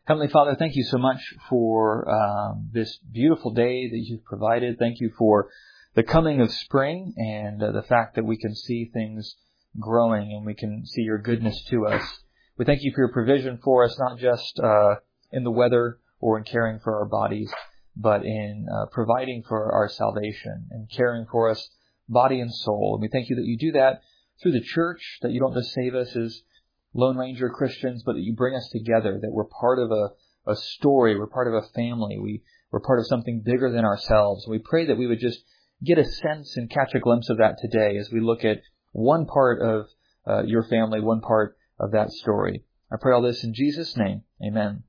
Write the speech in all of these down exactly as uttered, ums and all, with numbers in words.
Heavenly Father, thank you so much for um, this beautiful day that you've provided. Thank you for the coming of spring and uh, the fact that we can see things growing and we can see your goodness to us. We thank you for your provision for us, not just uh, in the weather or in caring for our bodies, but in uh, providing for our salvation and caring for us body and soul. And we thank you that you do that through the church, that you don't just save us as Lone Ranger Christians, but that you bring us together, that we're part of a, a story, we're part of a family, we, we're part of something bigger than ourselves. We pray that we would just get a sense and catch a glimpse of that today as we look at one part of uh, your family, one part of that story. I pray all this in Jesus' name. Amen.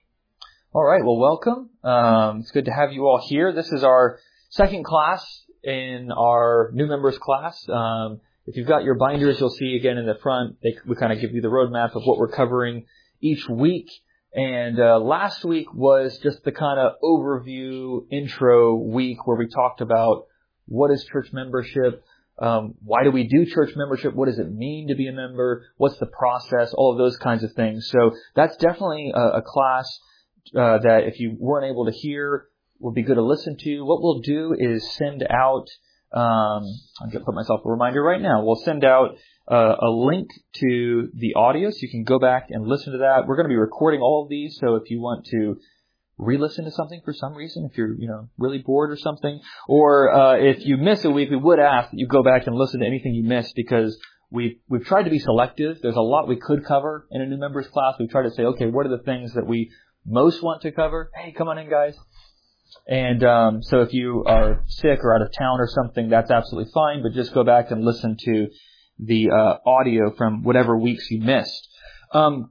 All right, well, welcome. Um, it's good to have you all here. This is our second class in our new members class. Um, If you've got your binders, you'll see again in the front, they, we kind of give you the roadmap of what we're covering each week. And uh, last week was just the kind of overview intro week where we talked about what is church membership, um, why do we do church membership, what does it mean to be a member, what's the process, all of those kinds of things. So that's definitely a, a class uh, that if you weren't able to hear, will be good to listen to. What we'll do is send out Um, I'm going to put myself a reminder right now. We'll send out uh, a link to the audio so you can go back and listen to that. We're going to be recording all of these, so if you want to re-listen to something for some reason, if you're, you know, really bored or something, or uh, if you miss a week, we would ask that you go back and listen to anything you missed because we've, we've tried to be selective. There's a lot we could cover in a new members class. We've tried to say, okay, what are the things that we most want to cover? Hey, come on in, guys. And um, so if you are sick or out of town or something, that's absolutely fine. But just go back and listen to the uh, audio from whatever weeks you missed. Um,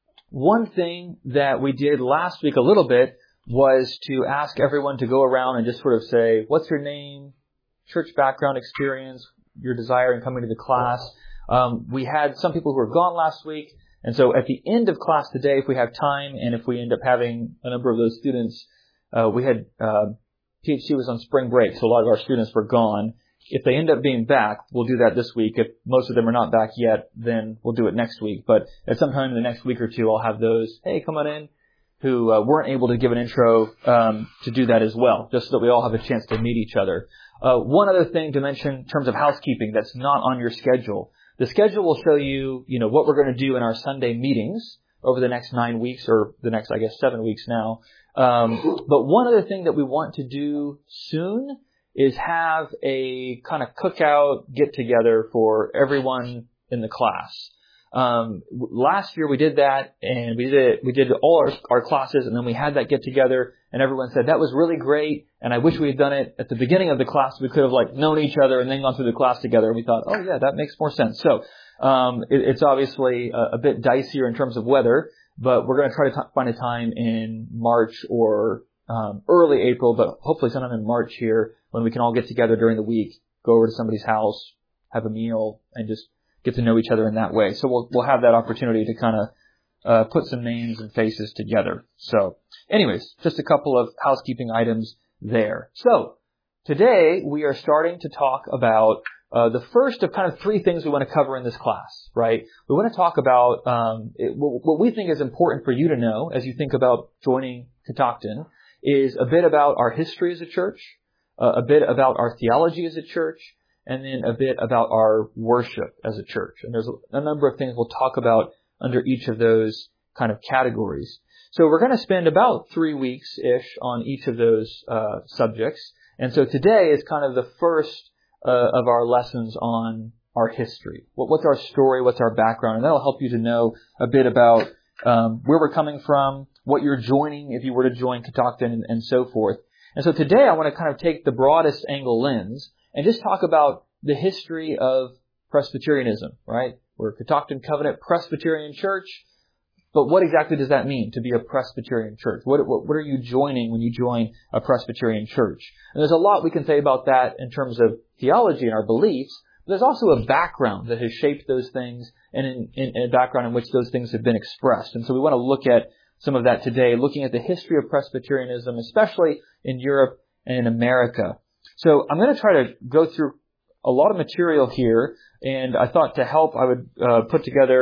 one thing that we did last week a little bit was to ask everyone to go around and just sort of say, what's your name, church background experience, your desire in coming to the class. Um, we had some people who were gone last week. And so at the end of class today, if we have time and if we end up having a number of those students, Uh, we had, uh, P H C was on spring break, so a lot of our students were gone. If they end up being back, we'll do that this week. If most of them are not back yet, then we'll do it next week. But at some time in the next week or two, I'll have those, hey, come on in, who uh, weren't able to give an intro um, to do that as well, just so that we all have a chance to meet each other. Uh, one other thing to mention in terms of housekeeping that's not on your schedule. The schedule will show you, you know, what we're going to do in our Sunday meetings over the next nine weeks or the next, I guess, seven weeks now. Um, but one other thing that we want to do soon is have a kind of cookout get together for everyone in the class. Um, last year we did that and we did it, we did all our, our classes and then we had that get together and everyone said that was really great and I wish we had done it at the beginning of the class. We could have like known each other and then gone through the class together and we thought, oh yeah, that makes more sense. So, um, it, it's obviously a, a bit dicier in terms of weather. But we're going to try to t- find a time in March or um, early April, but hopefully sometime in March here when we can all get together during the week, go over to somebody's house, have a meal, and just get to know each other in that way. So we'll we'll have that opportunity to kind of uh, put some names and faces together. So anyways, just a couple of housekeeping items there. So today we are starting to talk about Uh, the first of kind of three things we want to cover in this class, right? We want to talk about um, it, what, what we think is important for you to know as you think about joining Catoctin is a bit about our history as a church, uh, a bit about our theology as a church, and then a bit about our worship as a church. And there's a, a number of things we'll talk about under each of those kind of categories. So we're going to spend about three weeks-ish on each of those uh, subjects. And so today is kind of the first Uh, of our lessons on our history. What, what's our story? What's our background? And that'll help you to know a bit about um, where we're coming from, what you're joining if you were to join Catoctin, and, and so forth. And so today I want to kind of take the broadest angle lens and just talk about the history of Presbyterianism, right? We're Catoctin Covenant Presbyterian Church. But what exactly does that mean to be a Presbyterian church? What, what, what are you joining when you join a Presbyterian church? And there's a lot we can say about that in terms of theology and our beliefs. But there's also a background that has shaped those things and in, in, in a background in which those things have been expressed. And so we want to look at some of that today, looking at the history of Presbyterianism, especially in Europe and in America. So I'm going to try to go through a lot of material here. And I thought to help, I would uh, put together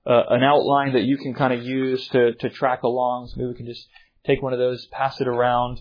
uh, an outline that you can kind of use to, to track along. So maybe we can just take one of those, pass it around.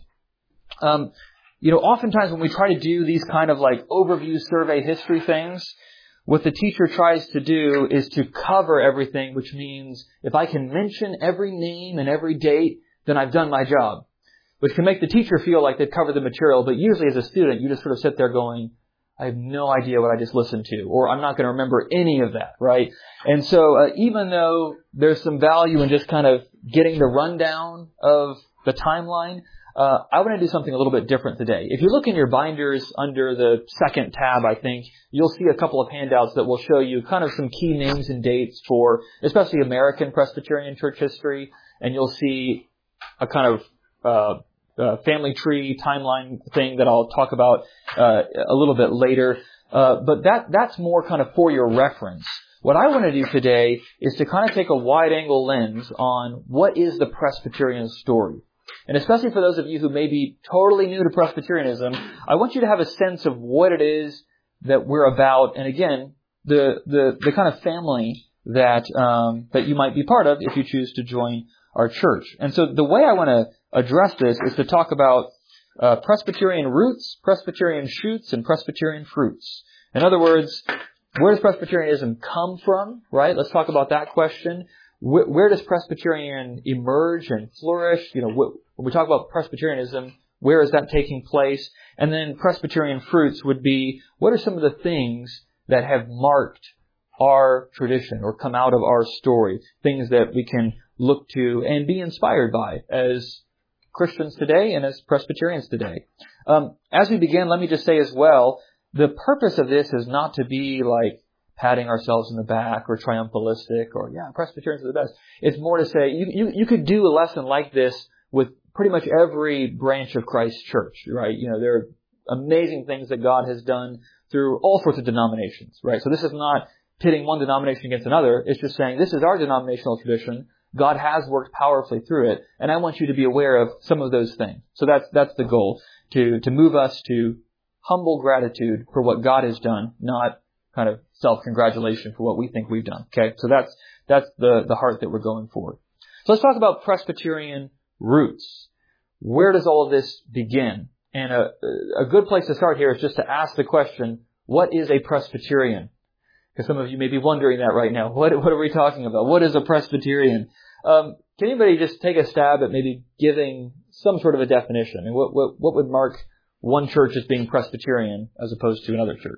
Um, you know, oftentimes when we try to do these kind of like overview survey history things, what the teacher tries to do is to cover everything, which means if I can mention every name and every date, then I've done my job, which can make the teacher feel like they've covered the material. But usually as a student, you just sort of sit there going, I have no idea what I just listened to, or I'm not going to remember any of that, right? And so uh, even though there's some value in just kind of getting the rundown of the timeline, uh, I want to do something a little bit different today. If you look in your binders under the second tab, I think, you'll see a couple of handouts that will show you kind of some key names and dates for especially American Presbyterian church history, and you'll see a kind of uh Uh, family tree timeline thing that I'll talk about uh, a little bit later. Uh, but that that's more kind of for your reference. What I want to do today is to kind of take a wide-angle lens on what is the Presbyterian story. And especially for those of you who may be totally new to Presbyterianism, I want you to have a sense of what it is that we're about. And again, the the, the kind of family that um, that you might be part of if you choose to join our church. And so the way I want to address this is to talk about uh, Presbyterian roots, Presbyterian shoots, and Presbyterian fruits. In other words, where does Presbyterianism come from, right? Let's talk about that question. Where, where does Presbyterian emerge and flourish? You know, wh- when we talk about Presbyterianism, where is that taking place? And then Presbyterian fruits would be, what are some of the things that have marked our tradition or come out of our story? Things that we can look to and be inspired by as Christians today and as Presbyterians today. Um, as we begin, let me just say as well, the purpose of this is not to be like patting ourselves in the back or triumphalistic or, yeah, Presbyterians are the best. It's more to say you, you, you could do a lesson like this with pretty much every branch of Christ's church, right? You know, there are amazing things that God has done through all sorts of denominations, right? So this is not pitting one denomination against another. It's just saying this is our denominational tradition. God has worked powerfully through it, and I want you to be aware of some of those things. So that's that's the goal, to to move us to humble gratitude for what God has done, not kind of self-congratulation for what we think we've done. Okay, so that's that's the the heart that we're going for. So let's talk about Presbyterian roots. Where does all of this begin? And a a good place to start here is just to ask the question: what is a Presbyterian? Because some of you may be wondering that right now. What what are we talking about? What is a Presbyterian? Um, can anybody just take a stab at maybe giving some sort of a definition? I mean, what, what, what would mark one church as being Presbyterian as opposed to another church?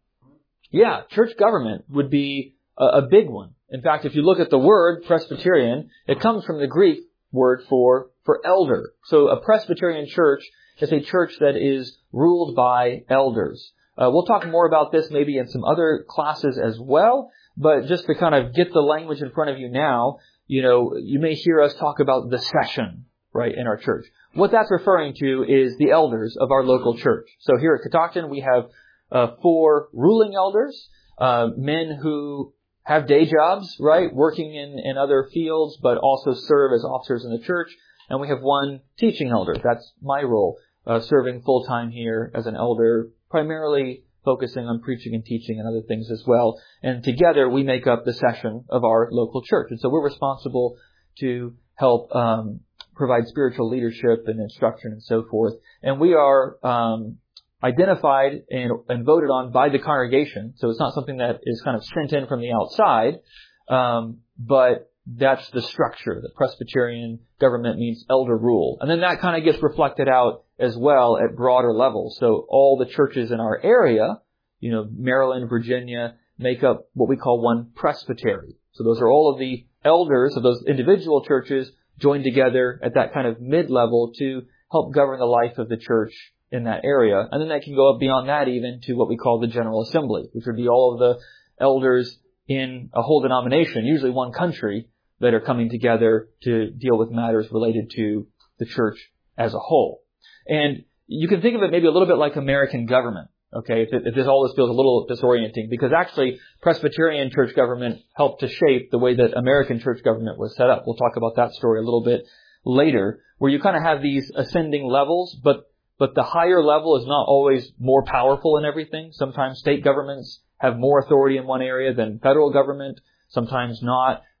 Yeah, church government would be a, a big one. In fact, if you look at the word Presbyterian, it comes from the Greek word for, for elder. So a Presbyterian church is a church that is ruled by elders. Uh, we'll talk more about this maybe in some other classes as well, but just to kind of get the language in front of you now, you know, you may hear us talk about the session, right, in our church. What that's referring to is the elders of our local church. So here at Catoctin, we have uh, four ruling elders, uh, men who have day jobs, right, working in, in other fields, but also serve as officers in the church. And we have one teaching elder. That's my role, uh, serving full-time here as an elder, primarily focusing on preaching and teaching and other things as well. And together we make up the session of our local church. And so we're responsible to help um, provide spiritual leadership and instruction and so forth. And we are um, identified and, and voted on by the congregation. So it's not something that is kind of sent in from the outside, um, but that's the structure. The Presbyterian government means elder rule. And then that kind of gets reflected out as well at broader levels. So all the churches in our area, you know, Maryland, Virginia, make up what we call one presbytery. So those are all of the elders of those individual churches joined together at that kind of mid-level to help govern the life of the church in that area. And then that can go up beyond that even to what we call the General Assembly, which would be all of the elders in a whole denomination, usually one country, that are coming together to deal with matters related to the church as a whole. And you can think of it maybe a little bit like American government, okay, if, it, if this all this feels a little disorienting, because actually Presbyterian church government helped to shape the way that American church government was set up. We'll talk about that story a little bit later, where you kind of have these ascending levels, but but the higher level is not always more powerful in everything. Sometimes state governments have more authority in one area than federal government, sometimes not.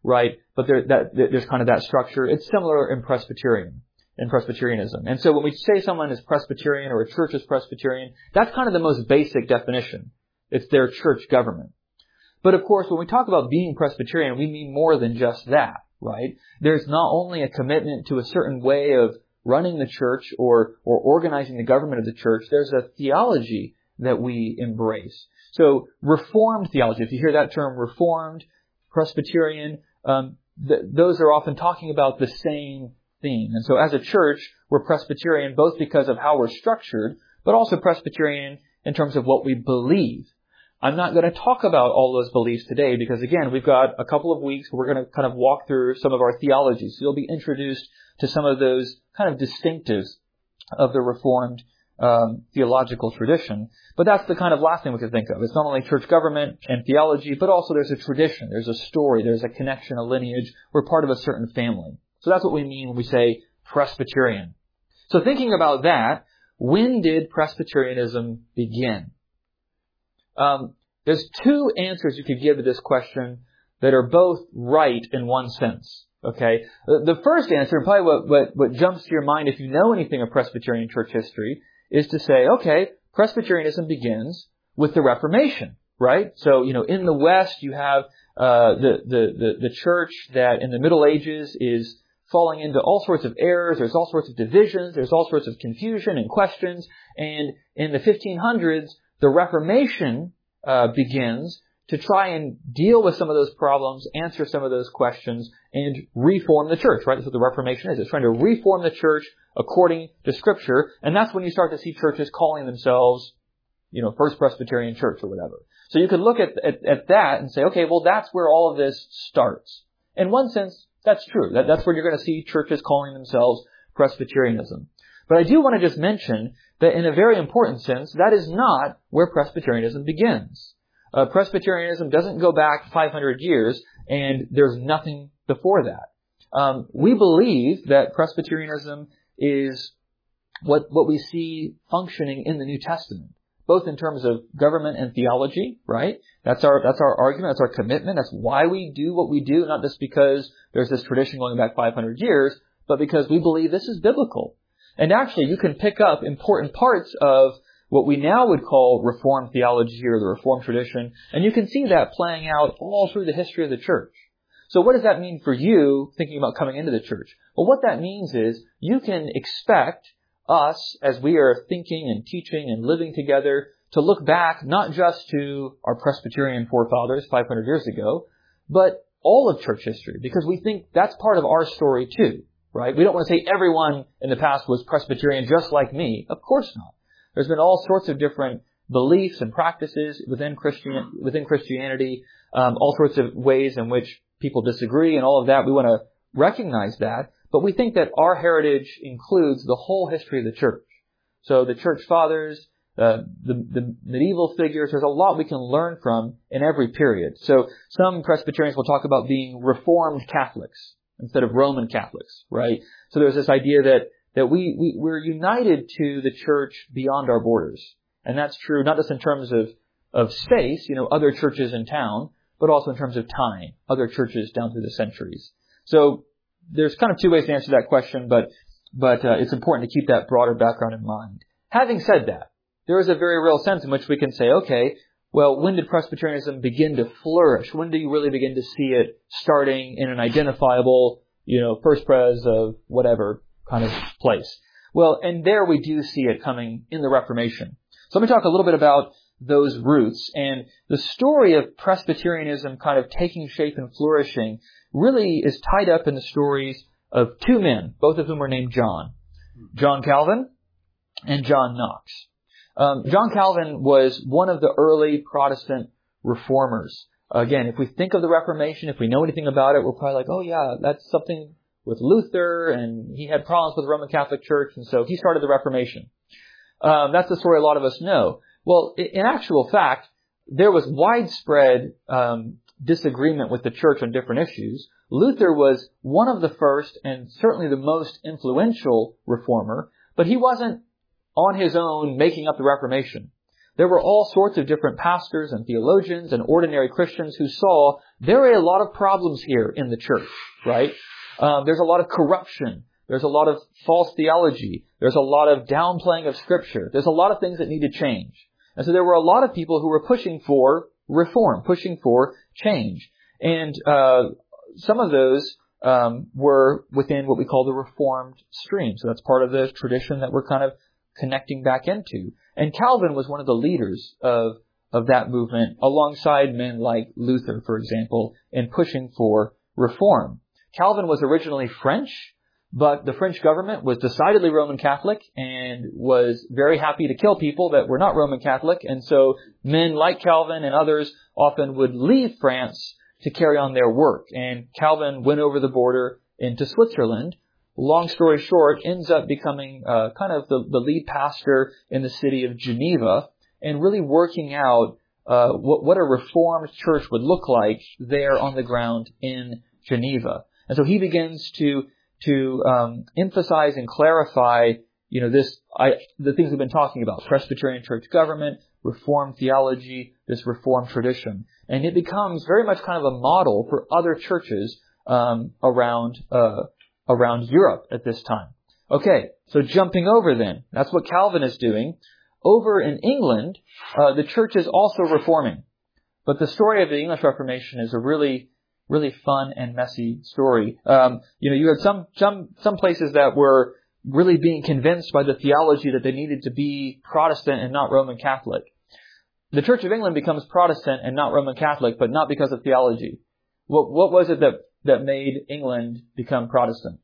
right? But there, that, there's kind of that structure. It's similar in Presbyterian, in Presbyterianism. And so when we say someone is Presbyterian or a church is Presbyterian, that's kind of the most basic definition. It's their church government. But of course, when we talk about being Presbyterian, we mean more than just that, right? There's not only a commitment to a certain way of running the church or, or organizing the government of the church, there's a theology that we embrace. So Reformed theology, if you hear that term, Reformed, Presbyterian, um, th- those are often talking about the same theme. And so as a church, we're Presbyterian both because of how we're structured, but also Presbyterian in terms of what we believe. I'm not going to talk about all those beliefs today because, again, we've got a couple of weeks where we're going to kind of walk through some of our theology. So you'll be introduced to some of those kind of distinctives of the Reformed um, theological tradition. But that's the kind of last thing we can think of. It's not only church government and theology, but also there's a tradition, there's a story, there's a connection, a lineage. We're part of a certain family. So that's what we mean when we say Presbyterian. So thinking about that, when did Presbyterianism begin? Um, there's two answers you could give to this question that are both right in one sense. Okay, the first answer, and probably what, what, what jumps to your mind if you know anything of Presbyterian church history, is to say, okay, Presbyterianism begins with the Reformation, right? So, you know, in the West, you have uh, the, the, the, the church that in the Middle Ages is falling into all sorts of errors. There's all sorts of divisions. There's all sorts of confusion and questions. And in the fifteen hundreds, the Reformation uh, begins to try and deal with some of those problems, answer some of those questions, and reform the church, right? That's what the Reformation is. It's trying to reform the church according to Scripture, and that's when you start to see churches calling themselves, you know, First Presbyterian Church or whatever. So you could look at, at, at that and say, okay, well, that's where all of this starts. In one sense, that's true. That, that's where you're going to see churches calling themselves Presbyterianism. But I do want to just mention that in a very important sense, that is not where Presbyterianism begins. Uh, Presbyterianism doesn't go back five hundred years, and there's nothing before that. Um, we believe that Presbyterianism is what, what we see functioning in the New Testament, both in terms of government and theology, right? That's our, that's our argument, that's our commitment, that's why we do what we do, not just because there's this tradition going back five hundred years, but because we believe this is biblical. And actually, you can pick up important parts of what we now would call Reformed theology or the Reformed tradition, and you can see that playing out all through the history of the church. So what does that mean for you thinking about coming into the church? Well, what that means is you can expect us, as we are thinking and teaching and living together, to look back not just to our Presbyterian forefathers five hundred years ago, but all of church history, because we think that's part of our story too, right? We don't want to say everyone in the past was Presbyterian just like me. Of course not. There's been all sorts of different beliefs and practices within Christian within Christianity, um, all sorts of ways in which people disagree and all of that. We want to recognize that, but we think that our heritage includes the whole history of the church. So the church fathers, uh, the, the medieval figures, there's a lot we can learn from in every period. So some Presbyterians will talk about being Reformed Catholics instead of Roman Catholics, right? So there's this idea that that we, we, we're united to the church beyond our borders. And that's true not just in terms of, of space, you know, other churches in town, but also in terms of time, other churches down through the centuries. So there's kind of two ways to answer that question, but, but uh, it's important to keep that broader background in mind. Having said that, there is a very real sense in which we can say, okay, well, when did Presbyterianism begin to flourish? When do you really begin to see it starting in an identifiable, you know, First Pres of whatever kind of place? Well, and there we do see it coming in the Reformation. So let me talk a little bit about those roots. And the story of Presbyterianism kind of taking shape and flourishing really is tied up in the stories of two men, both of whom are named John. John Calvin and John Knox. Um, John Calvin was one of the early Protestant reformers. Again, if we think of the Reformation, if we know anything about it, we're probably like, oh yeah, that's something with Luther, and he had problems with the Roman Catholic Church, and so he started the Reformation. Um, that's the story a lot of us know. Well, in actual fact, there was widespread um, disagreement with the church on different issues. Luther was one of the first and certainly the most influential reformer, but he wasn't on his own making up the Reformation. there were all sorts of different pastors and theologians and ordinary Christians who saw there are a lot of problems here in the church, right? Um, there's a lot of corruption. There's a lot of false theology. There's a lot of downplaying of Scripture. There's a lot of things that need to change. And so there were a lot of people who were pushing for reform, pushing for change. And uh some of those um were within what we call the Reformed stream. So that's part of the tradition that we're kind of connecting back into. And Calvin was one of the leaders of of that movement, alongside men like Luther, for example, in pushing for reform. Calvin was originally French, but the French government was decidedly Roman Catholic and was very happy to kill people that were not Roman Catholic. And so men like Calvin and others often would leave France to carry on their work. And Calvin went over the border into Switzerland. Long story short, ends up becoming uh, kind of the, the lead pastor in the city of Geneva and really working out uh, what, what a reformed church would look like there on the ground in Geneva. And so he begins to to um, emphasize and clarify, you know, this I, the things we've been talking about: Presbyterian church government, Reformed theology, this Reformed tradition, and it becomes very much kind of a model for other churches um, around uh, around Europe at this time. Okay, so jumping over then, that's what Calvin is doing. Over in England, uh, the church is also reforming, but the story of the English Reformation is a really really fun and messy story. Um, you know, you had some, some, some places that were really being convinced by the theology that they needed to be Protestant and not Roman Catholic. The Church of England becomes Protestant and not Roman Catholic, but not because of theology. What, what was it that, that made England become Protestant?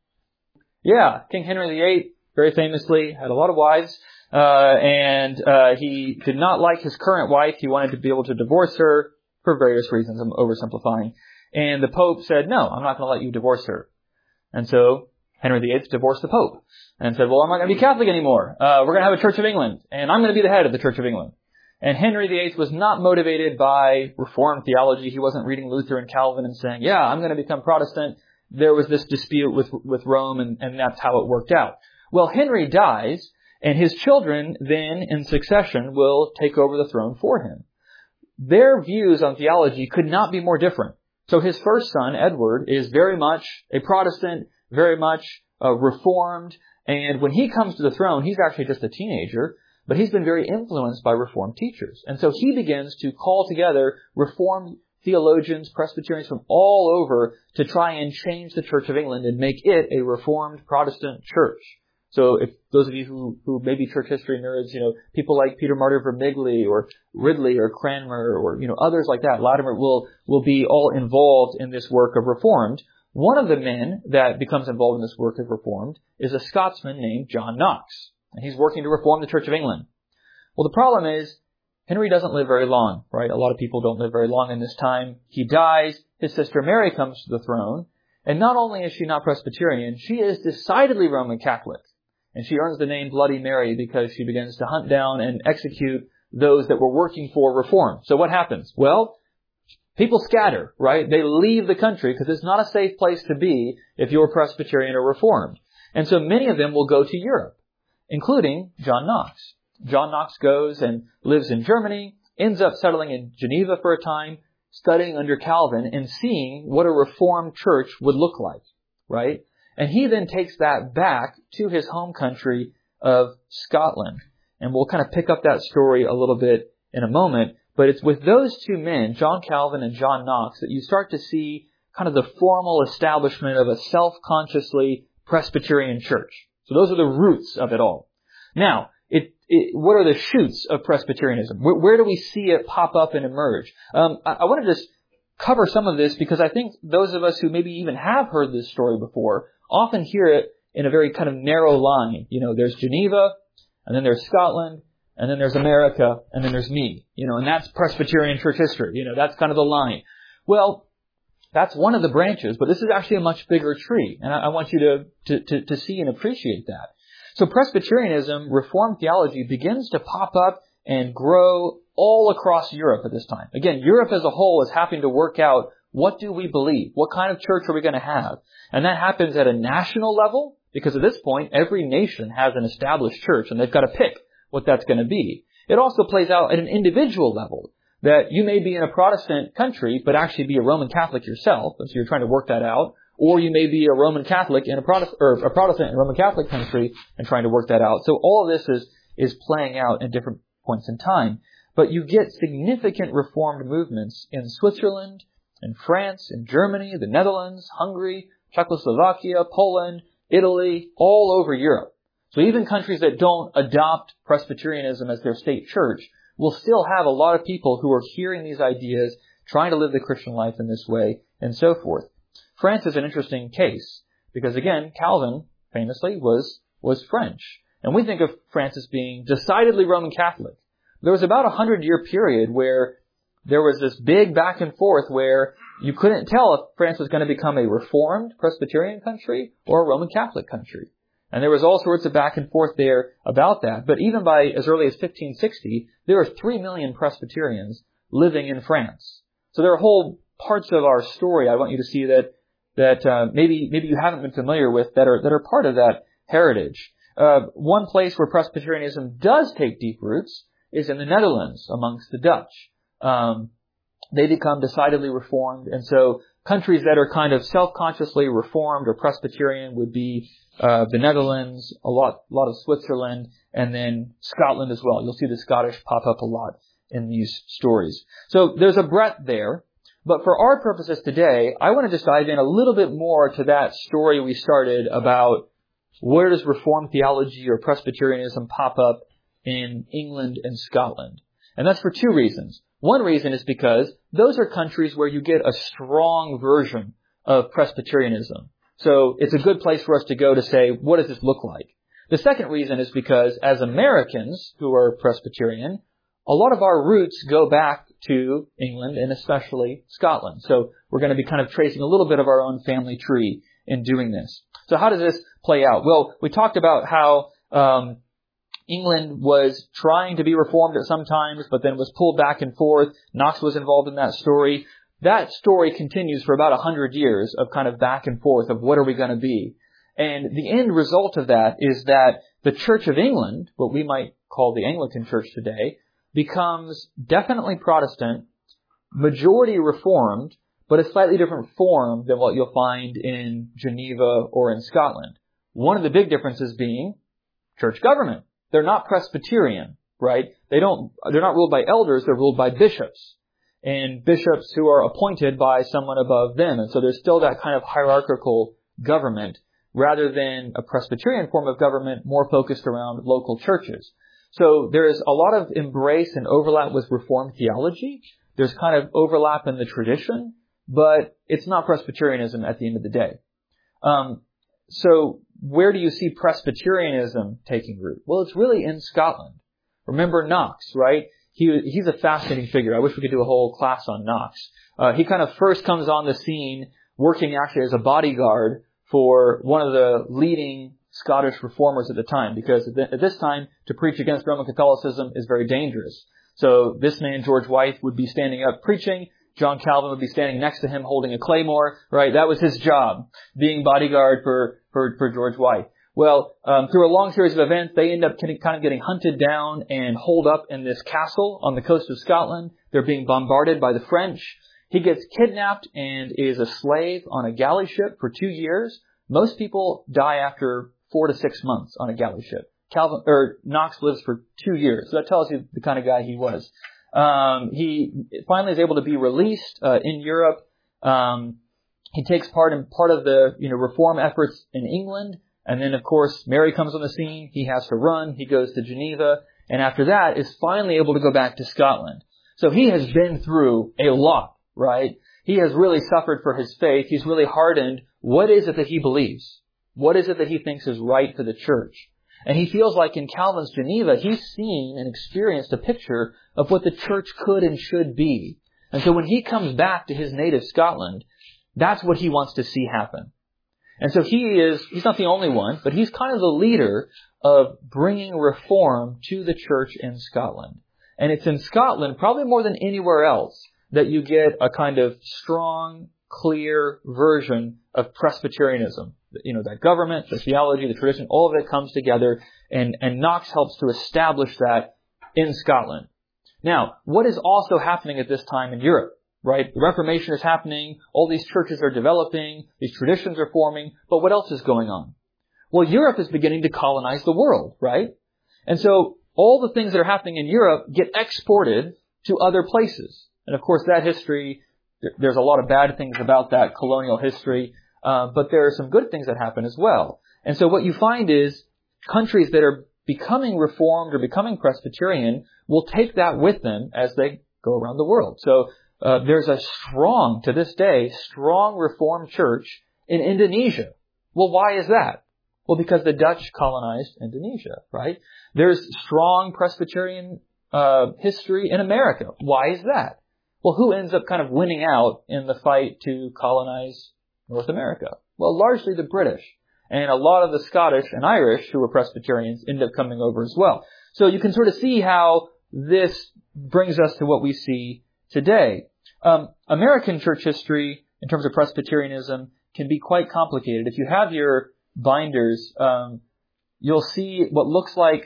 Yeah, King Henry the Eighth, very famously, had a lot of wives, uh, and, uh, he did not like his current wife. He wanted to be able to divorce her for various reasons. I'm oversimplifying. And the Pope said, no, I'm not going to let you divorce her. And so Henry the Eighth divorced the Pope and said, well, I'm not going to be Catholic anymore. Uh, we're going to have a Church of England, and I'm going to be the head of the Church of England. And Henry the Eighth was not motivated by Reformed theology. He wasn't reading Luther and Calvin and saying, yeah, I'm going to become Protestant. There was this dispute with, with Rome, and, and that's how it worked out. Well, Henry dies, and his children then in succession will take over the throne for him. Their views on theology could not be more different. So his first son, Edward, is very much a Protestant, very much uh, Reformed. And when he comes to the throne, he's actually just a teenager, but he's been very influenced by Reformed teachers. And so he begins to call together Reformed theologians, Presbyterians from all over to try and change the Church of England and make it a Reformed Protestant church. So if those of you who, who may be church history nerds, you know, people like Peter Martyr Vermigli or Ridley or Cranmer or, you know, others like that, Latimer will, will be all involved in this work of Reformed. One of the men that becomes involved in this work of Reformed is a Scotsman named John Knox. And he's working to reform the Church of England. Well, the problem is Henry doesn't live very long, right? A lot of people don't live very long in this time. He dies. His sister Mary comes to the throne. And not only is she not Presbyterian, she is decidedly Roman Catholic. And she earns the name Bloody Mary because she begins to hunt down and execute those that were working for reform. So what happens? Well, people scatter, right? They leave the country because it's not a safe place to be if you're Presbyterian or Reformed. And so many of them will go to Europe, including John Knox. John Knox goes and lives in Germany, ends up settling in Geneva for a time, studying under Calvin and seeing what a Reformed church would look like, right? And he then takes that back to his home country of Scotland. And we'll kind of pick up that story a little bit in a moment. But it's with those two men, John Calvin and John Knox, that you start to see kind of the formal establishment of a self-consciously Presbyterian church. So those are the roots of it all. Now, it, it, what are the shoots of Presbyterianism? Where, where do we see it pop up and emerge? Um, I, I want to just cover some of this because I think those of us who maybe even have heard this story before often hear it in a very kind of narrow line. You know, there's Geneva, and then there's Scotland, and then there's America, and then there's me. You know, and that's Presbyterian church history. You know, that's kind of the line. Well, that's one of the branches, but this is actually a much bigger tree, and I, I want you to, to, to, to see and appreciate that. So Presbyterianism, Reformed theology, begins to pop up and grow all across Europe at this time. Again, Europe as a whole is having to work out, what do we believe? What kind of church are we going to have? And that happens at a national level, because at this point, every nation has an established church, and they've got to pick what that's going to be. It also plays out at an individual level, that you may be in a Protestant country, but actually be a Roman Catholic yourself, and so you're trying to work that out. Or you may be a Roman Catholic in a Protestant, or a Protestant in a Roman Catholic country and trying to work that out. So all of this is, is playing out at different points in time. But you get significant Reformed movements in Switzerland, in France, in Germany, the Netherlands, Hungary, Czechoslovakia, Poland, Italy, all over Europe. So even countries that don't adopt Presbyterianism as their state church will still have a lot of people who are hearing these ideas, trying to live the Christian life in this way, and so forth. France is an interesting case because, again, Calvin famously was was French. And we think of France as being decidedly Roman Catholic. There was about a hundred-year period where there was this big back and forth where you couldn't tell if France was going to become a Reformed Presbyterian country or a Roman Catholic country. And there was all sorts of back and forth there about that. But even by as early as fifteen sixty, there were three million Presbyterians living in France. So there are whole parts of our story I want you to see that that uh, maybe maybe you haven't been familiar with that are that are part of that heritage. Uh, one place where Presbyterianism does take deep roots is in the Netherlands amongst the Dutch. Um, they become decidedly Reformed, and so countries that are kind of self-consciously Reformed or Presbyterian would be uh, the Netherlands, a lot, a lot of Switzerland, and then Scotland as well. You'll see the Scottish pop up a lot in these stories. So there's a breadth there. But for our purposes today, I want to just dive in a little bit more to that story we started about where does Reformed theology or Presbyterianism pop up in England and Scotland. And that's for two reasons. One reason is because those are countries where you get a strong version of Presbyterianism. So it's a good place for us to go to say, what does this look like? The second reason is because as Americans who are Presbyterian, a lot of our roots go back to England and especially Scotland. So we're going to be kind of tracing a little bit of our own family tree in doing this. So how does this play out? Well, we talked about how um, England was trying to be reformed at some times, but then was pulled back and forth. Knox was involved in that story. That story continues for about a hundred years of kind of back and forth of what are we going to be. And the end result of that is that the Church of England, what we might call the Anglican Church today, becomes definitely Protestant, majority Reformed, but a slightly different form than what you'll find in Geneva or in Scotland. One of the big differences being church government. They're not Presbyterian, right? They don't, they're not ruled by elders, they're ruled by bishops. And bishops who are appointed by someone above them. And so there's still that kind of hierarchical government rather than a Presbyterian form of government more focused around local churches. So there is a lot of embrace and overlap with Reformed theology. There's kind of overlap in the tradition, but it's not Presbyterianism at the end of the day. Um, so where do you see Presbyterianism taking root? Well, it's really in Scotland. Remember Knox, right? He he's a fascinating figure. I wish we could do a whole class on Knox. Uh, he kind of first comes on the scene working actually as a bodyguard for one of the leading Scottish reformers at the time, because at this time, to preach against Roman Catholicism is very dangerous. So this man, George Wythe, would be standing up preaching. John Calvin would be standing next to him holding a claymore, right? That was his job, being bodyguard for, for, for George Wythe. Well, um, through a long series of events, they end up kind of getting hunted down and holed up in this castle on the coast of Scotland. They're being bombarded by the French. He gets kidnapped and is a slave on a galley ship for two years. Most people die after four to six months on a galley ship. Calvin, or Knox lives for two years. So that tells you the kind of guy he was. Um, he finally is able to be released, uh, in Europe. Um, he takes part in part of the, you know, reform efforts in England. And then, of course, Mary comes on the scene. He has to run. He goes to Geneva. And after that is finally able to go back to Scotland. So he has been through a lot, right? He has really suffered for his faith. He's really hardened. What is it that he believes? What is it that he thinks is right for the church? And he feels like in Calvin's Geneva, he's seen and experienced a picture of what the church could and should be. And so when he comes back to his native Scotland, that's what he wants to see happen. And so he is, he's not the only one, but he's kind of the leader of bringing reform to the church in Scotland. And it's in Scotland, probably more than anywhere else, that you get a kind of strong, clear version of Presbyterianism. You know, that government, the theology, the tradition, all of it comes together, and, and Knox helps to establish that in Scotland. Now, what is also happening at this time in Europe, right? The Reformation is happening, all these churches are developing, these traditions are forming, but what else is going on? Well, Europe is beginning to colonize the world, right? And so all the things that are happening in Europe get exported to other places. And of course, that history, there's a lot of bad things about that colonial history, uh, but there are some good things that happen as well. And so what you find is countries that are becoming Reformed or becoming Presbyterian will take that with them as they go around the world. So uh, there's a strong, to this day, strong Reformed church in Indonesia. Well, why is that? Well, because the Dutch colonized Indonesia, right? There's strong Presbyterian uh, history in America. Why is that? Well, who ends up kind of winning out in the fight to colonize North America? Well, largely the British. And a lot of the Scottish and Irish who were Presbyterians end up coming over as well. So you can sort of see how this brings us to what we see today. Um, American church history, in terms of Presbyterianism, can be quite complicated. If you have your binders, um, you'll see what looks like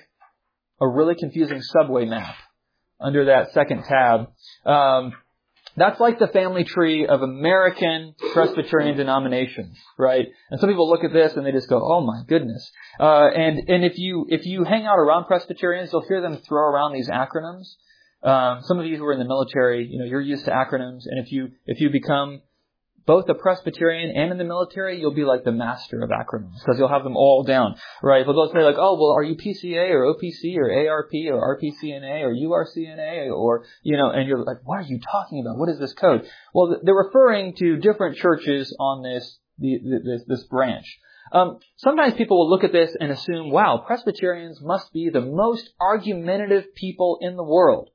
a really confusing subway map under that second tab. Um, That's like the family tree of American Presbyterian denominations, right? And some people look at this and they just go, "Oh my goodness!" Uh, and and if you if you hang out around Presbyterians, you'll hear them throw around these acronyms. Um, some of you who are in the military, you know, you're used to acronyms, and if you if you become both a Presbyterian and in the military, you'll be like the master of acronyms because you'll have them all down, right? But they'll say like, "Oh, well, are you P C A or O P C or A R P or R P C N A or U R C N A or, you know," and you're like, "What are you talking about? What is this code?" Well, they're referring to different churches on this, the, this, this branch. Um, sometimes people will look at this and assume, wow, Presbyterians must be the most argumentative people in the world.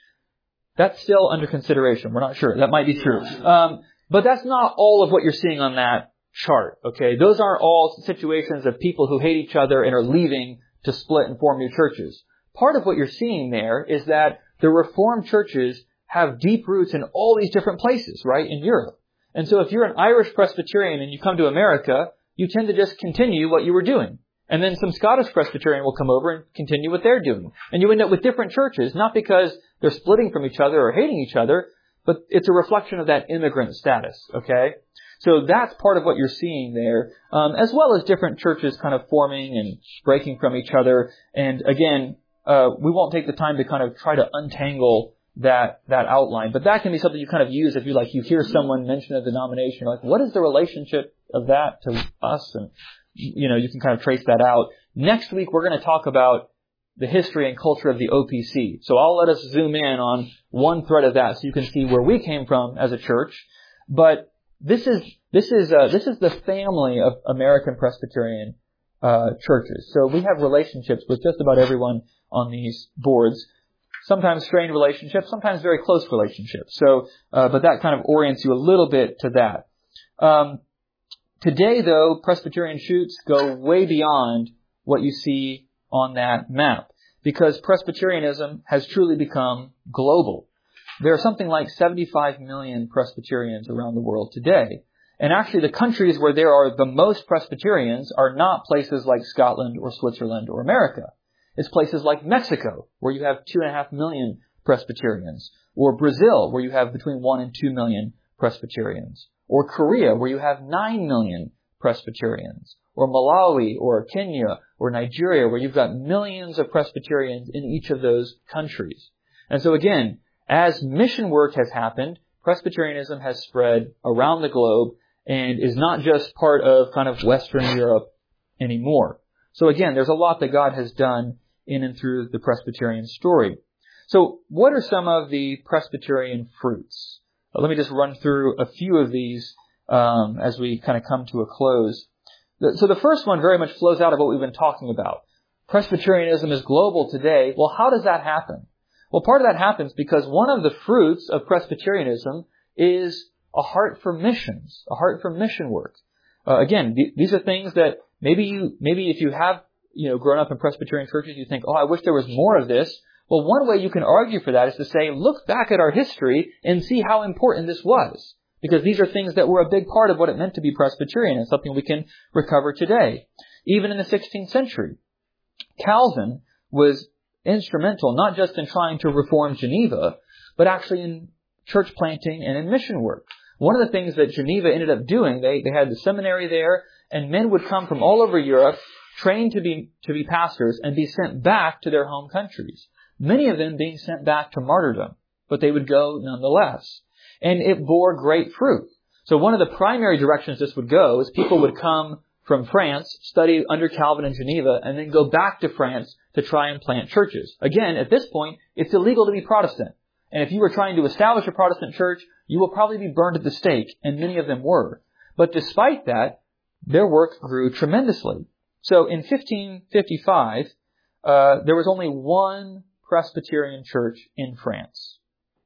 That's still under consideration. We're not sure. That might be true. Um, But that's not all of what you're seeing on that chart, okay? Those aren't all situations of people who hate each other and are leaving to split and form new churches. Part of what you're seeing there is that the Reformed churches have deep roots in all these different places, right, in Europe. And so if you're an Irish Presbyterian and you come to America, you tend to just continue what you were doing. And then some Scottish Presbyterian will come over and continue what they're doing. And you end up with different churches, not because they're splitting from each other or hating each other, but it's a reflection of that immigrant status, okay? So that's part of what you're seeing there, um, as well as different churches kind of forming and breaking from each other. And again, uh, we won't take the time to kind of try to untangle that that outline, but that can be something you kind of use if you like you hear someone mention a denomination, you're like, what is the relationship of that to us? And you know, you can kind of trace that out. Next week we're going to talk about the history and culture of the O P C. So I'll let us zoom in on one thread of that so you can see where we came from as a church. But this is this is uh, this is the family of American Presbyterian uh, churches. So we have relationships with just about everyone on these boards. Sometimes strained relationships, sometimes very close relationships. So, uh, but that kind of orients you a little bit to that. Um, today, though, Presbyterian shoots go way beyond what you see on that map, because Presbyterianism has truly become global. There are something like seventy-five million Presbyterians around the world today. And actually the countries where there are the most Presbyterians are not places like Scotland or Switzerland or America. It's places like Mexico, where you have two and a half million Presbyterians, or Brazil, where you have between one and two million Presbyterians, or Korea, where you have nine million Presbyterians, or Malawi, or Kenya, or Nigeria, where you've got millions of Presbyterians in each of those countries. And so again, as mission work has happened, Presbyterianism has spread around the globe and is not just part of kind of Western Europe anymore. So again, there's a lot that God has done in and through the Presbyterian story. So what are some of the Presbyterian fruits? Uh, let me just run through a few of these um, as we kind of come to a close. So the first one very much flows out of what we've been talking about. Presbyterianism is global today. Well, how does that happen? Well, part of that happens because one of the fruits of Presbyterianism is a heart for missions, a heart for mission work. Uh, again, th- these are things that maybe you, maybe if you have, you know, grown up in Presbyterian churches, you think, oh, I wish there was more of this. Well, one way you can argue for that is to say, look back at our history and see how important this was. Because these are things that were a big part of what it meant to be Presbyterian and something we can recover today. Even in the sixteenth century, Calvin was instrumental, not just in trying to reform Geneva, but actually in church planting and in mission work. One of the things that Geneva ended up doing, they, they had the seminary there, and men would come from all over Europe, trained to be, to be pastors, and be sent back to their home countries. Many of them being sent back to martyrdom, but they would go nonetheless. And it bore great fruit. So one of the primary directions this would go is people would come from France, study under Calvin in Geneva, and then go back to France to try and plant churches. Again, at this point, it's illegal to be Protestant. And if you were trying to establish a Protestant church, you will probably be burned at the stake, and many of them were. But despite that, their work grew tremendously. So in fifteen fifty-five, uh, there was only one Presbyterian church in France.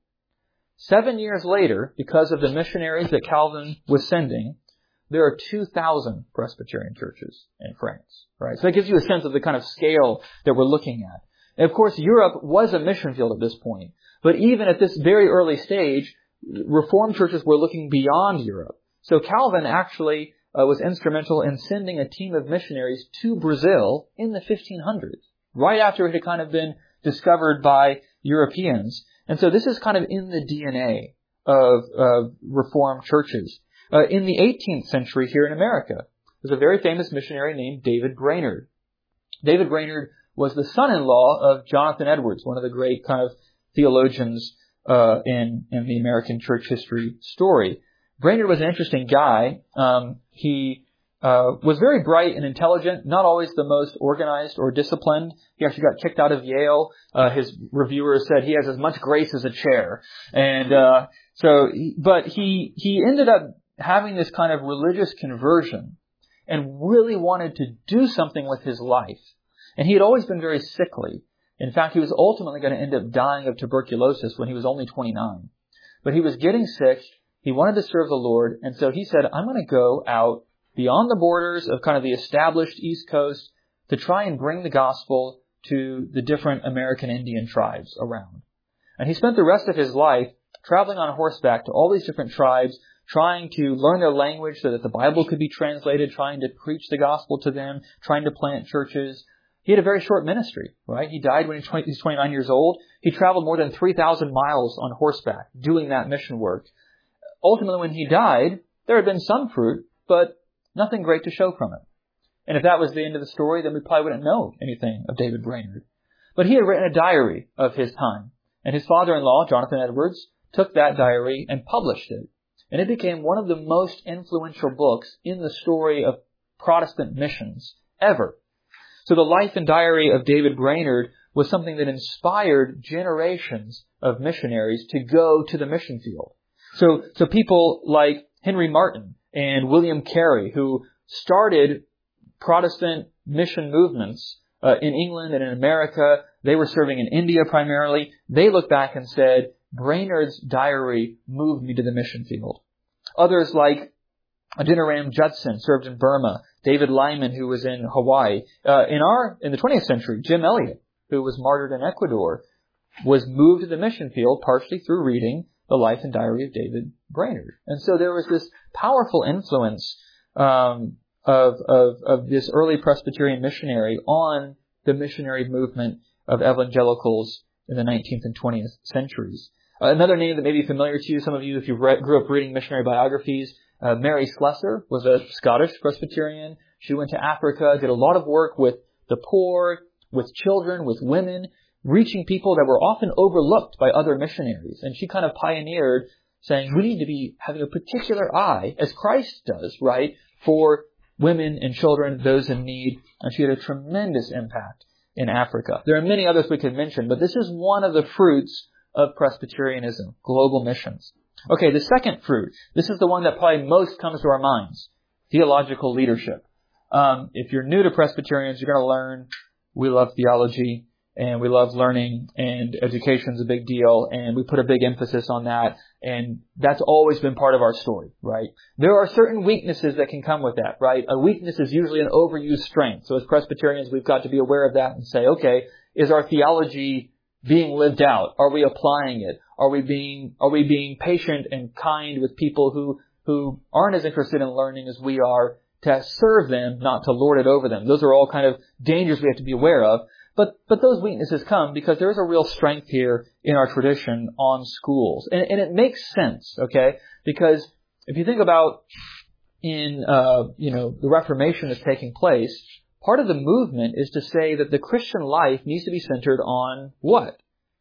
Seven years later, because of the missionaries that Calvin was sending, there are two thousand Presbyterian churches in France. Right? So that gives you a sense of the kind of scale that we're looking at. And of course, Europe was a mission field at this point. But even at this very early stage, Reformed churches were looking beyond Europe. So Calvin actually uh, was instrumental in sending a team of missionaries to Brazil in the fifteen hundreds, right after it had kind of been discovered by Europeans. And so this is kind of in the D N A of, of Reformed churches. Uh, in the eighteenth century here in America, there's a very famous missionary named David Brainerd. David Brainerd was the son-in-law of Jonathan Edwards, one of the great kind of theologians uh, in, in the American church history story. Brainerd was an interesting guy. Um, he uh, was very bright and intelligent, not always the most organized or disciplined. He actually got kicked out of Yale. Uh, his reviewers said he has as much grace as a chair. And uh, so, but he he ended up having this kind of religious conversion and really wanted to do something with his life. And he had always been very sickly. In fact, he was ultimately going to end up dying of tuberculosis when he was only twenty-nine. But he was getting sick. He wanted to serve the Lord. And so he said, I'm going to go out beyond the borders of kind of the established East Coast to try and bring the gospel to the different American Indian tribes around. And he spent the rest of his life traveling on horseback to all these different tribes, trying to learn their language so that the Bible could be translated, trying to preach the gospel to them, trying to plant churches. He had a very short ministry, right? He died when he was twenty-nine years old. He traveled more than three thousand miles on horseback doing that mission work. Ultimately, when he died, there had been some fruit, but nothing great to show from it. And if that was the end of the story, then we probably wouldn't know anything of David Brainerd. But he had written a diary of his time. And his father-in-law, Jonathan Edwards, took that diary and published it. And it became one of the most influential books in the story of Protestant missions ever. So the life and diary of David Brainerd was something that inspired generations of missionaries to go to the mission field. So, so people like Henry Martin and William Carey, who started Protestant mission movements uh, in England and in America, they were serving in India primarily. They looked back and said, Brainerd's diary moved me to the mission field. Others like Adoniram Judson served in Burma. David Lyman, who was in Hawaii. Uh, in our, in the twentieth century, Jim Elliot, who was martyred in Ecuador, was moved to the mission field partially through reading the life and diary of David Brainerd. And so there was this powerful influence um, of, of, of this early Presbyterian missionary on the missionary movement of evangelicals in the nineteenth and twentieth centuries. Uh, another name that may be familiar to you, some of you, if you re- grew up reading missionary biographies, uh, Mary Slessor was a Scottish Presbyterian. She went to Africa, did a lot of work with the poor, with children, with women, reaching people that were often overlooked by other missionaries. And she kind of pioneered saying, we need to be having a particular eye, as Christ does, right, for women and children, those in need. And she had a tremendous impact in Africa. There are many others we could mention, but this is one of the fruits of Presbyterianism, global missions. Okay, the second fruit, this is the one that probably most comes to our minds, theological leadership. Um, if you're new to Presbyterians, you're going to learn we love theology and we love learning, and education's a big deal, and we put a big emphasis on that, and that's always been part of our story, right? There are certain weaknesses that can come with that, right? A weakness is usually an overused strength. So as Presbyterians, we've got to be aware of that and say, okay, is our theology being lived out? Are we applying it? Are we being, are we being patient and kind with people who, who aren't as interested in learning as we are, to serve them, not to lord it over them? Those are all kind of dangers we have to be aware of. But but those weaknesses come because there is a real strength here in our tradition on schools. And, and it makes sense, okay? Because if you think about in, uh, you know, the Reformation that's taking place, part of the movement is to say that the Christian life needs to be centered on what?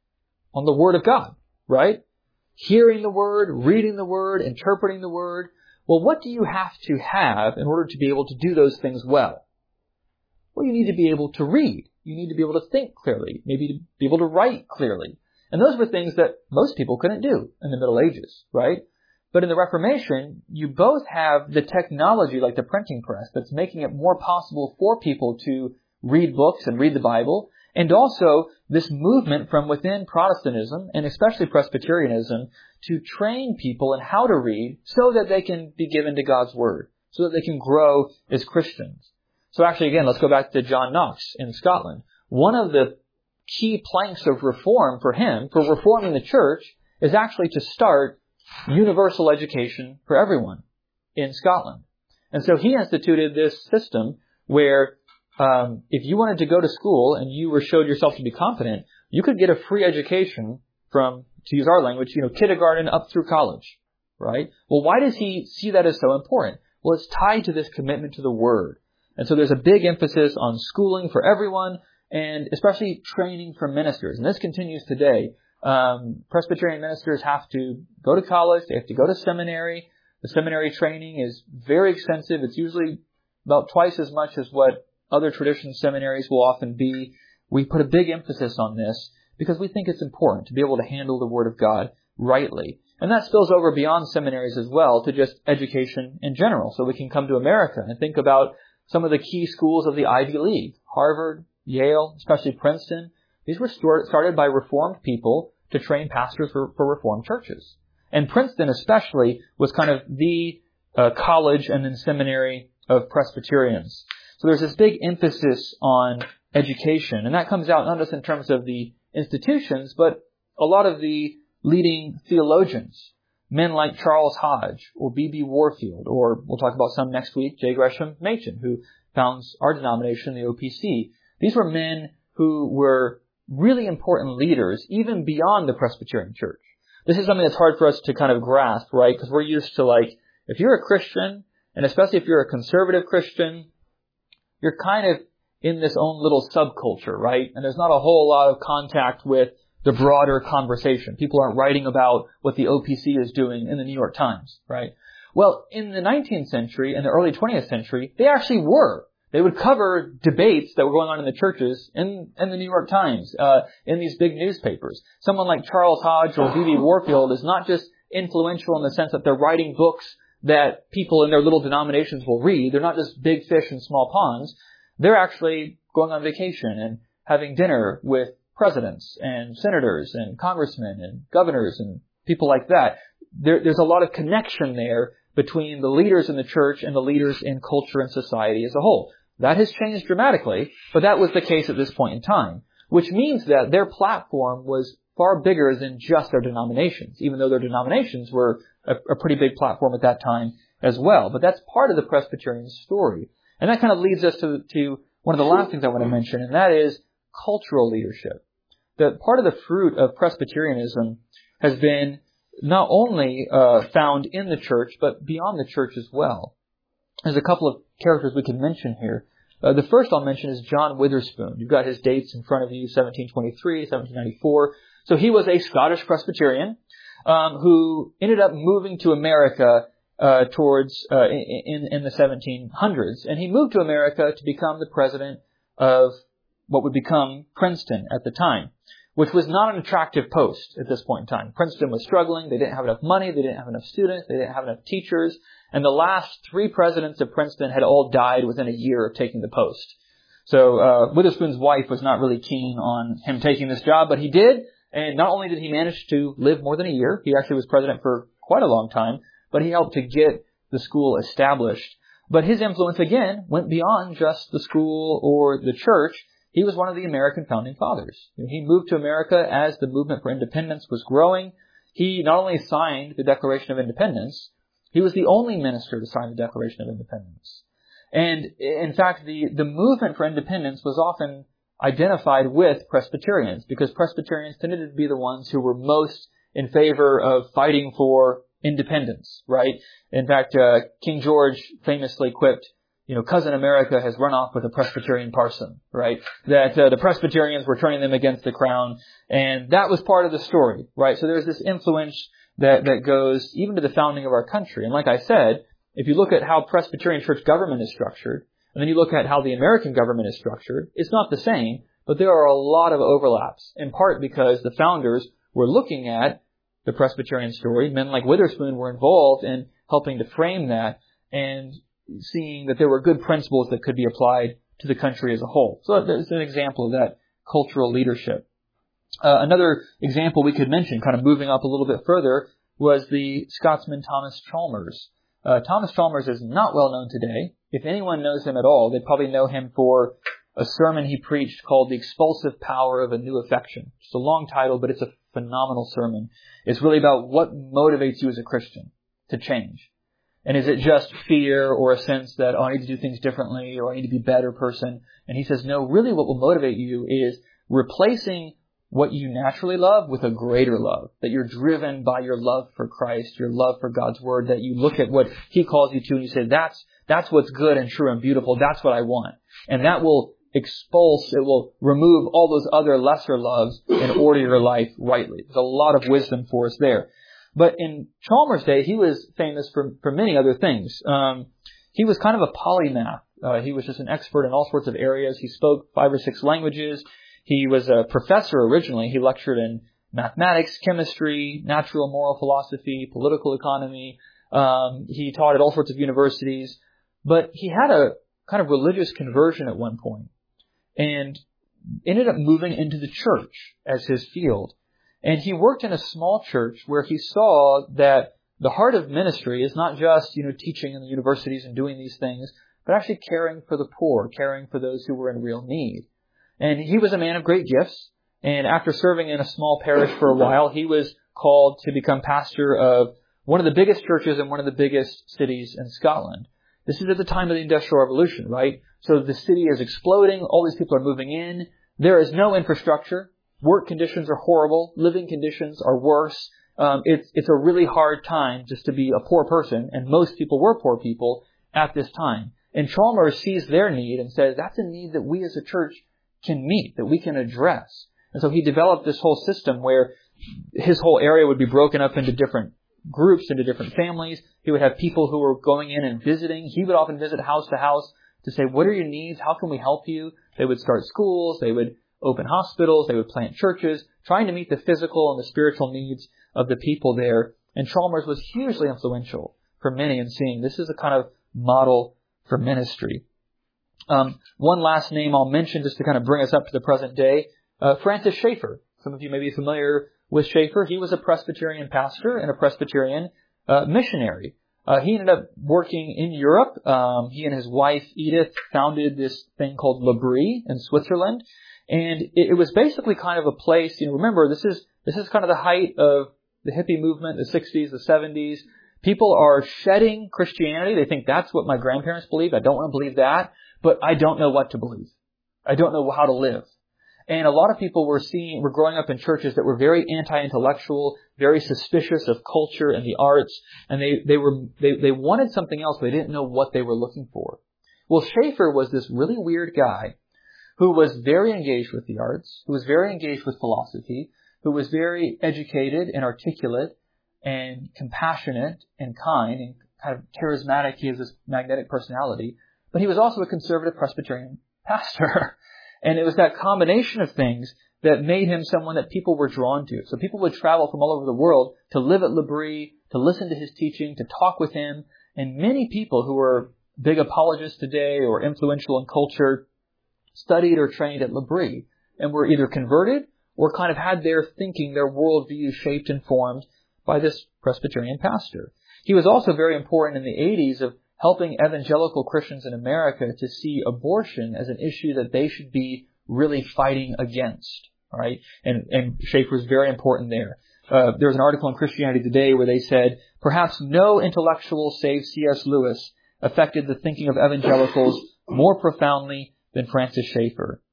On the Word of God, right? Hearing the Word, reading the Word, interpreting the Word. Well, what do you have to have in order to be able to do those things well? Well, you need to be able to read. You need to be able to think clearly, maybe to be able to write clearly. And those were things that most people couldn't do in the Middle Ages, right? But in the Reformation, you both have the technology like the printing press that's making it more possible for people to read books and read the Bible, and also this movement from within Protestantism, and especially Presbyterianism, to train people in how to read so that they can be given to God's Word, so that they can grow as Christians. So actually, again, let's go back to John Knox in Scotland. One of the key planks of reform for him, for reforming the church, is actually to start universal education for everyone in Scotland. And so he instituted this system where um, if you wanted to go to school and you were showed yourself to be competent, you could get a free education from, to use our language, you know, kindergarten up through college, right? Well, why does he see that as so important? Well, it's tied to this commitment to the Word. And so there's a big emphasis on schooling for everyone, and especially training for ministers. And this continues today. Um, Presbyterian ministers have to go to college. They have to go to seminary. The seminary training is very extensive. It's usually about twice as much as what other tradition seminaries will often be. We put a big emphasis on this because we think it's important to be able to handle the Word of God rightly. And that spills over beyond seminaries as well to just education in general. So we can come to America and think about some of the key schools of the Ivy League, Harvard, Yale, especially Princeton. These were started by Reformed people to train pastors for, for Reformed churches. And Princeton especially was kind of the uh, college and then seminary of Presbyterians. So there's this big emphasis on education. And that comes out not just in terms of the institutions, but a lot of the leading theologians. Men like Charles Hodge or B B Warfield, or we'll talk about some next week, J. Gresham Machen, who founds our denomination, the O P C. These were men who were really important leaders, even beyond the Presbyterian Church. This is something that's hard for us to kind of grasp, right? Because we're used to, like, if you're a Christian, and especially if you're a conservative Christian, you're kind of in this own little subculture, right? And there's not a whole lot of contact with the broader conversation. People aren't writing about what the O P C is doing in the New York Times, right? Well, in the nineteenth century and the early twentieth century, they actually were. They would cover debates that were going on in the churches in, in the New York Times, uh, in these big newspapers. Someone like Charles Hodge or B B Warfield is not just influential in the sense that they're writing books that people in their little denominations will read. They're not just big fish in small ponds. They're actually going on vacation and having dinner with presidents and senators and congressmen and governors and people like that. There, there's a lot of connection there between the leaders in the church and the leaders in culture and society as a whole. That has changed dramatically, but that was the case at this point in time, which means that their platform was far bigger than just their denominations, even though their denominations were a, a pretty big platform at that time as well. But that's part of the Presbyterian story. And that kind of leads us to, to one of the last things I want to mention, and that is cultural leadership. That part of the fruit of Presbyterianism has been not only uh, found in the church, but beyond the church as well. There's a couple of characters we can mention here. Uh, the first I'll mention is John Witherspoon. You've got his dates in front of you, seventeen twenty-three, seventeen ninety-four. So he was a Scottish Presbyterian um, who ended up moving to America uh, towards uh, in, in the seventeen hundreds. And he moved to America to become the president of what would become Princeton at the time, which was not an attractive post at this point in time. Princeton was struggling. They didn't have enough money. They didn't have enough students. They didn't have enough teachers. And the last three presidents of Princeton had all died within a year of taking the post. So uh, Witherspoon's wife was not really keen on him taking this job, but he did. And not only did he manage to live more than a year, he actually was president for quite a long time, but he helped to get the school established. But his influence, again, went beyond just the school or the church. He was one of the American founding fathers. He moved to America as the movement for independence was growing. He not only signed the Declaration of Independence, he was the only minister to sign the Declaration of Independence. And in fact, the, the movement for independence was often identified with Presbyterians because Presbyterians tended to be the ones who were most in favor of fighting for independence, right? In fact, uh, King George famously quipped, you know, Cousin America has run off with a Presbyterian parson, right? That uh, the Presbyterians were turning them against the crown, and that was part of the story, right? So there's this influence that, that goes even to the founding of our country. And like I said, if you look at how Presbyterian church government is structured, and then you look at how the American government is structured, it's not the same, but there are a lot of overlaps, in part because the founders were looking at the Presbyterian story. Men like Witherspoon were involved in helping to frame that and seeing that there were good principles that could be applied to the country as a whole. So that's an example of that cultural leadership. Uh, another example we could mention, kind of moving up a little bit further, was the Scotsman Thomas Chalmers. Uh, Thomas Chalmers is not well known today. If anyone knows him at all, they'd probably know him for a sermon he preached called The Expulsive Power of a New Affection. It's a long title, but it's a phenomenal sermon. It's really about what motivates you as a Christian to change. And is it just fear or a sense that, oh, I need to do things differently or I need to be a better person? And he says, no, really what will motivate you is replacing what you naturally love with a greater love. That you're driven by your love for Christ, your love for God's Word, that you look at what He calls you to and you say, that's, that's what's good and true and beautiful. That's what I want. And that will expulse, it will remove all those other lesser loves and order your life rightly. There's a lot of wisdom for us there. But in Chalmers' day, he was famous for, for many other things. Um, he was kind of a polymath. Uh, he was just an expert in all sorts of areas. He spoke five or six languages. He was a professor originally. He lectured in mathematics, chemistry, natural and moral philosophy, political economy. Um, he taught at all sorts of universities. But he had a kind of religious conversion at one point and ended up moving into the church as his field. And he worked in a small church where he saw that the heart of ministry is not just, you know, teaching in the universities and doing these things, but actually caring for the poor, caring for those who were in real need. And he was a man of great gifts. And after serving in a small parish for a while, he was called to become pastor of one of the biggest churches in one of the biggest cities in Scotland. This is at the time of the Industrial Revolution, right? So the city is exploding. All these people are moving in. There is no infrastructure. Work conditions are horrible. Living conditions are worse. Um, it's, it's a really hard time just to be a poor person. And most people were poor people at this time. And Chalmers sees their need and says, that's a need that we as a church can meet, that we can address. And so he developed this whole system where his whole area would be broken up into different groups, into different families. He would have people who were going in and visiting. He would often visit house to house to say, what are your needs? How can we help you? They would start schools. They would open hospitals. They would plant churches, trying to meet the physical and the spiritual needs of the people there. And Chalmers was hugely influential for many in seeing this is a kind of model for ministry. Um, one last name I'll mention just to kind of bring us up to the present day, uh, Francis Schaeffer. Some of you may be familiar with Schaeffer. He was a Presbyterian pastor and a Presbyterian uh, missionary. Uh, he ended up working in Europe. Um, he and his wife, Edith, founded this thing called L'Abri in Switzerland. And it, it was basically kind of a place, you know, remember, this is this is kind of the height of the hippie movement, the sixties, the seventies. People are shedding Christianity. They think that's what my grandparents believed. I don't want to believe that, but I don't know what to believe. I don't know how to live. And a lot of people were seeing, were growing up in churches that were very anti-intellectual, very suspicious of culture and the arts, and they, they were, they, they wanted something else, but they didn't know what they were looking for. Well, Schaeffer was this really weird guy who was very engaged with the arts, who was very engaged with philosophy, who was very educated and articulate and compassionate and kind and kind of charismatic. He has this magnetic personality, but he was also a conservative Presbyterian pastor. And it was that combination of things that made him someone that people were drawn to. So people would travel from all over the world to live at L'Abri, to listen to his teaching, to talk with him. And many people who were big apologists today or influential in culture studied or trained at L'Abri and were either converted or kind of had their thinking, their worldview shaped and formed by this Presbyterian pastor. He was also very important in the eighties of helping evangelical Christians in America to see abortion as an issue that they should be really fighting against. All right, and and Schaeffer was very important there. Uh, there was an article in Christianity Today where they said perhaps no intellectual save C S Lewis affected the thinking of evangelicals more profoundly than Francis Schaeffer.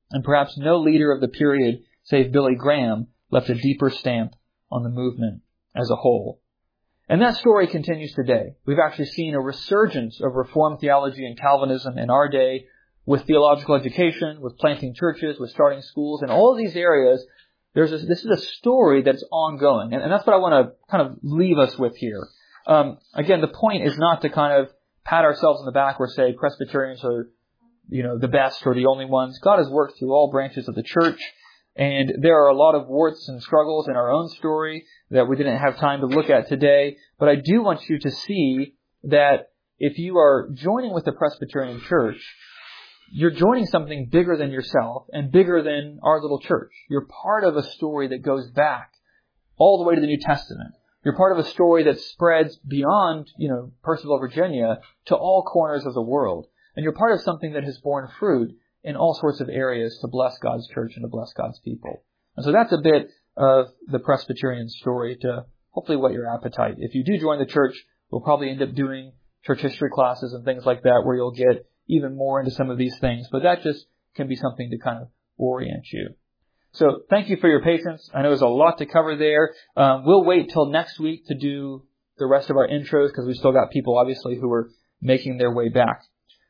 And perhaps no leader of the period, save Billy Graham, left a deeper stamp on the movement as a whole. And that story continues today. We've actually seen a resurgence of Reformed theology and Calvinism in our day, with theological education, with planting churches, with starting schools. In all of these areas, there's a, this is a story that's ongoing. And, and that's what I want to kind of leave us with here. Um, again, the point is not to kind of pat ourselves on the back or say Presbyterians are, you know, the best or the only ones. God has worked through all branches of the church. And there are a lot of warts and struggles in our own story that we didn't have time to look at today. But I do want you to see that if you are joining with the Presbyterian Church, you're joining something bigger than yourself and bigger than our little church. You're part of a story that goes back all the way to the New Testament. You're part of a story that spreads beyond, you know, Purcellville, Virginia, to all corners of the world. And you're part of something that has borne fruit in all sorts of areas to bless God's church and to bless God's people. And so that's a bit of the Presbyterian story to hopefully whet your appetite. If you do join the church, we'll probably end up doing church history classes and things like that where you'll get even more into some of these things. But that just can be something to kind of orient you. So thank you for your patience. I know there's a lot to cover there. Um, we'll wait till next week to do the rest of our intros because we've still got people, obviously, who are making their way back.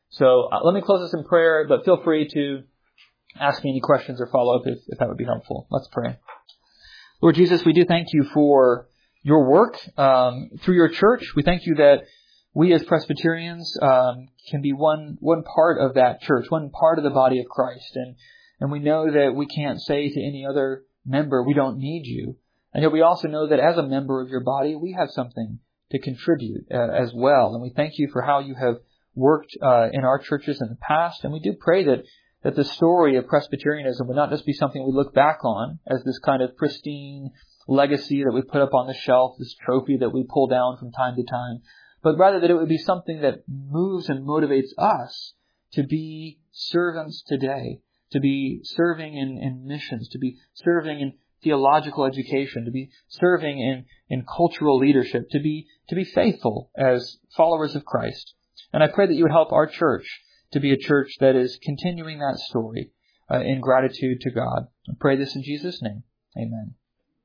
So uh, let me close this in prayer, but feel free to ask me any questions or follow up if, if that would be helpful. Let's pray. Lord Jesus, we do thank you for your work um, through your church. We thank you that we as Presbyterians um, can be one one part of that church, one part of the body of Christ. And And we know that we can't say to any other member, we don't need you. And yet we also know that as a member of your body, we have something to contribute uh, as well. And we thank you for how you have worked uh, in our churches in the past. And we do pray that, that the story of Presbyterianism would not just be something we look back on as this kind of pristine legacy that we put up on the shelf, this trophy that we pull down from time to time, but rather that it would be something that moves and motivates us to be servants today, to be serving in, in missions, to be serving in theological education, to be serving in, in cultural leadership, to be to be faithful as followers of Christ. And I pray that you would help our church to be a church that is continuing that story uh, in gratitude to God. I pray this in Jesus' name. Amen.